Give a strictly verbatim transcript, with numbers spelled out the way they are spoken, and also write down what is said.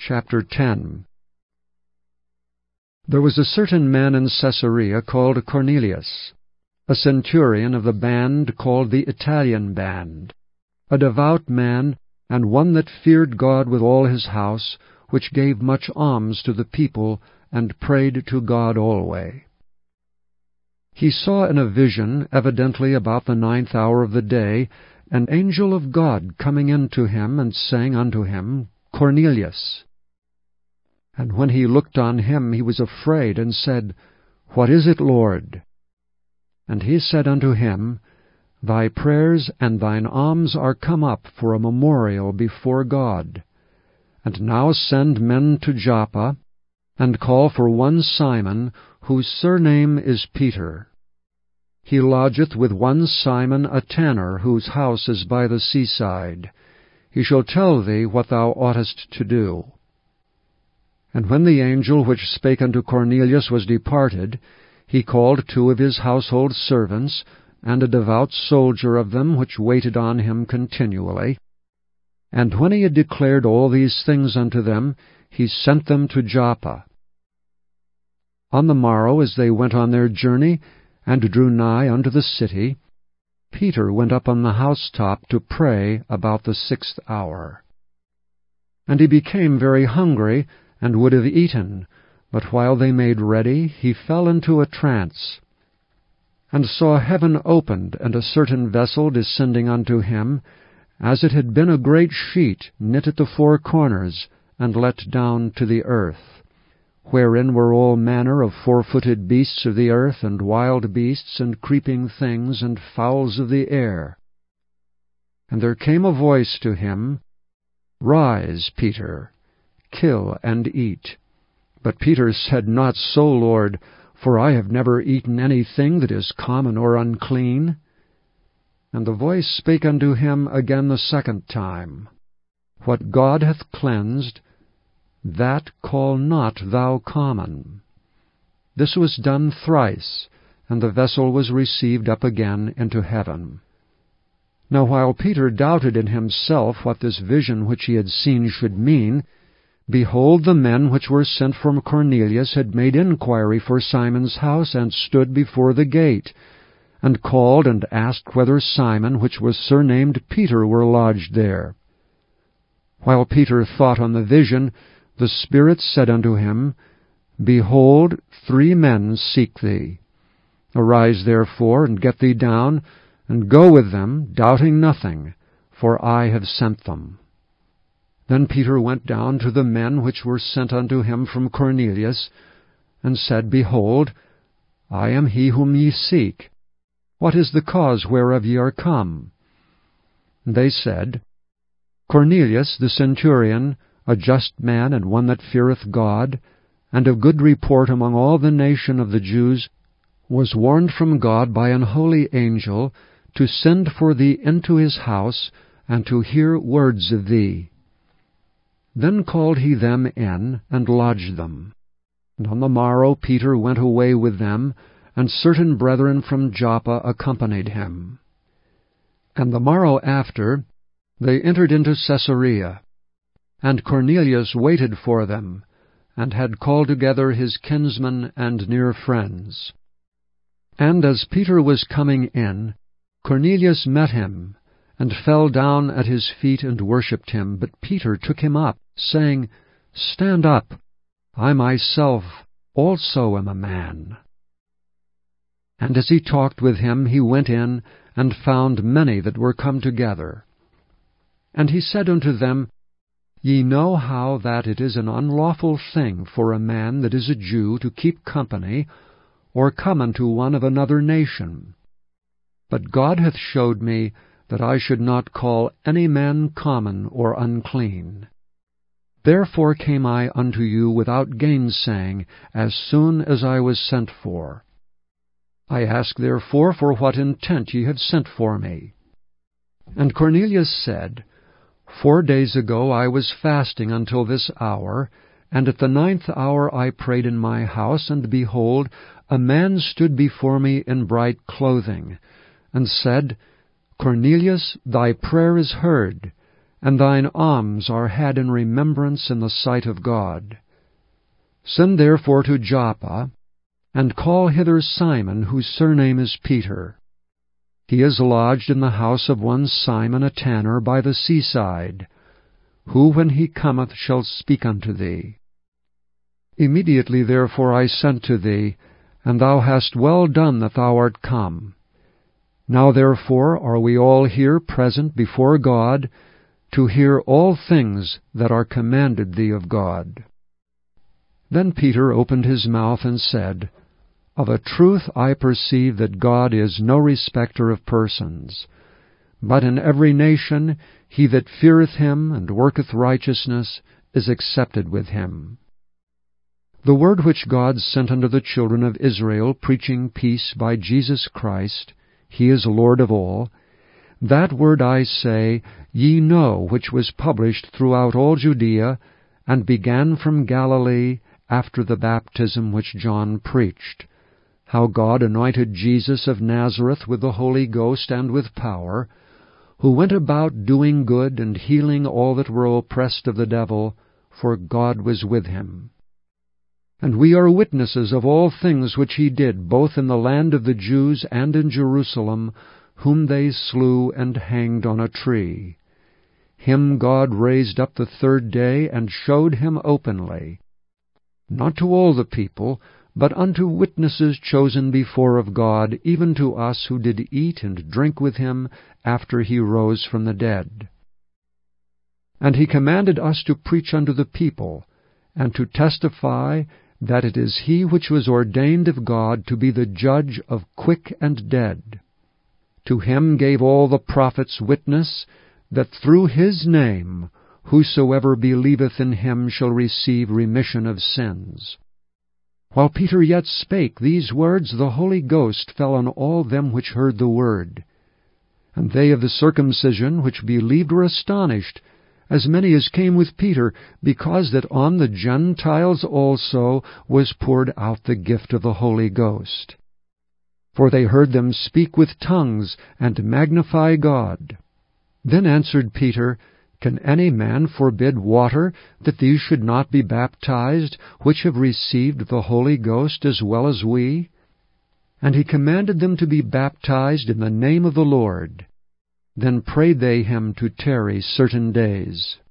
Chapter ten. There was a certain man in Caesarea called Cornelius, a centurion of the band called the Italian band, a devout man, and one that feared God with all his house, which gave much alms to the people, and prayed to God alway. He saw in a vision, evidently about the ninth hour of the day, an angel of God coming in to him, and saying unto him, Cornelius. And when he looked on him, he was afraid, and said, What is it, Lord? And he said unto him, Thy prayers and thine alms are come up for a memorial before God. And now send men to Joppa, and call for one Simon, whose surname is Peter. He lodgeth with one Simon a tanner, whose house is by the seaside. He shall tell thee what thou oughtest to do. And when the angel which spake unto Cornelius was departed, he called two of his household servants, and a devout soldier of them, which waited on him continually. And when he had declared all these things unto them, he sent them to Joppa. On the morrow, as they went on their journey, and drew nigh unto the city, Peter went up on the housetop to pray about the sixth hour. And he became very hungry, and would have eaten, but while they made ready, he fell into a trance, and saw heaven opened, and a certain vessel descending unto him, as it had been a great sheet knit at the four corners, and let down to the earth, wherein were all manner of four-footed beasts of the earth, and wild beasts, and creeping things, and fowls of the air. And there came a voice to him, Rise, Peter, kill and eat. But Peter said, Not so, Lord, for I have never eaten anything that is common or unclean. And the voice spake unto him again the second time, What God hath cleansed, that call not thou common. This was done thrice, and the vessel was received up again into heaven. Now while Peter doubted in himself what this vision which he had seen should mean, behold, the men which were sent from Cornelius had made inquiry for Simon's house, and stood before the gate, and called and asked whether Simon, which was surnamed Peter, were lodged there. While Peter thought on the vision, the Spirit said unto him, Behold, three men seek thee. Arise therefore, and get thee down, and go with them, doubting nothing, for I have sent them. Then Peter went down to the men which were sent unto him from Cornelius, and said, Behold, I am he whom ye seek. What is the cause whereof ye are come? And they said, Cornelius the centurion, a just man, and one that feareth God, and of good report among all the nation of the Jews, was warned from God by an holy angel to send for thee into his house, and to hear words of thee. Then called he them in, and lodged them. And on the morrow Peter went away with them, and certain brethren from Joppa accompanied him. And the morrow after they entered into Caesarea, and Cornelius waited for them, and had called together his kinsmen and near friends. And as Peter was coming in, Cornelius met him, and fell down at his feet and worshipped him. But Peter took him up, saying, Stand up, I myself also am a man. And as he talked with him, he went in, and found many that were come together. And he said unto them, Ye know how that it is an unlawful thing for a man that is a Jew to keep company, or come unto one of another nation. But God hath showed me that I should not call any man common or unclean. Therefore came I unto you without gainsaying, as soon as I was sent for. I ask therefore for what intent ye have sent for me. And Cornelius said, Four days ago I was fasting until this hour, and at the ninth hour I prayed in my house, and behold, a man stood before me in bright clothing, and said, Cornelius, thy prayer is heard, and thine alms are had in remembrance in the sight of God. Send therefore to Joppa, and call hither Simon, whose surname is Peter. He is lodged in the house of one Simon a tanner by the seaside, who when he cometh shall speak unto thee. Immediately therefore I sent to thee, and thou hast well done that thou art come. Now therefore are we all here present before God, to hear all things that are commanded thee of God. Then Peter opened his mouth and said, Of a truth I perceive that God is no respecter of persons, but in every nation he that feareth him and worketh righteousness is accepted with him. The word which God sent unto the children of Israel, preaching peace by Jesus Christ, he is Lord of all, that word I say, ye know, which was published throughout all Judea, and began from Galilee after the baptism which John preached, how God anointed Jesus of Nazareth with the Holy Ghost and with power, who went about doing good and healing all that were oppressed of the devil, for God was with him. And we are witnesses of all things which he did, both in the land of the Jews and in Jerusalem, whom they slew and hanged on a tree. Him God raised up the third day, and showed him openly, not to all the people, but unto witnesses chosen before of God, even to us who did eat and drink with him after he rose from the dead. And he commanded us to preach unto the people, and to testify that it is he which was ordained of God to be the judge of quick and dead. To him gave all the prophets witness, that through his name whosoever believeth in him shall receive remission of sins. While Peter yet spake these words, the Holy Ghost fell on all them which heard the word. And they of the circumcision which believed were astonished, as many as came with Peter, because that on the Gentiles also was poured out the gift of the Holy Ghost. For they heard them speak with tongues, and magnify God. Then answered Peter, Can any man forbid water, that these should not be baptized, which have received the Holy Ghost as well as we? And he commanded them to be baptized in the name of the Lord. Then prayed they him to tarry certain days.